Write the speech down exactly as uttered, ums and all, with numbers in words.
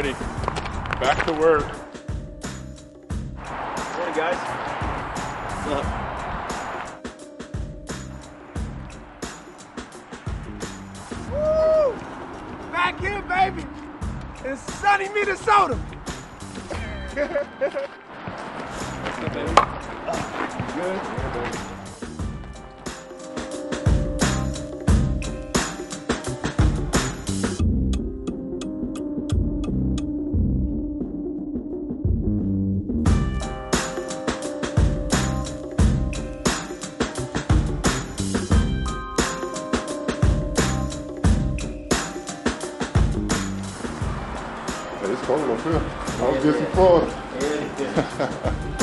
ready. Back to work. Morning, guys. What's up? Woo! Back here, baby, in sunny Minnesota. What's up, baby? Good. It's cold up here. I was getting Florida. Yeah, yeah.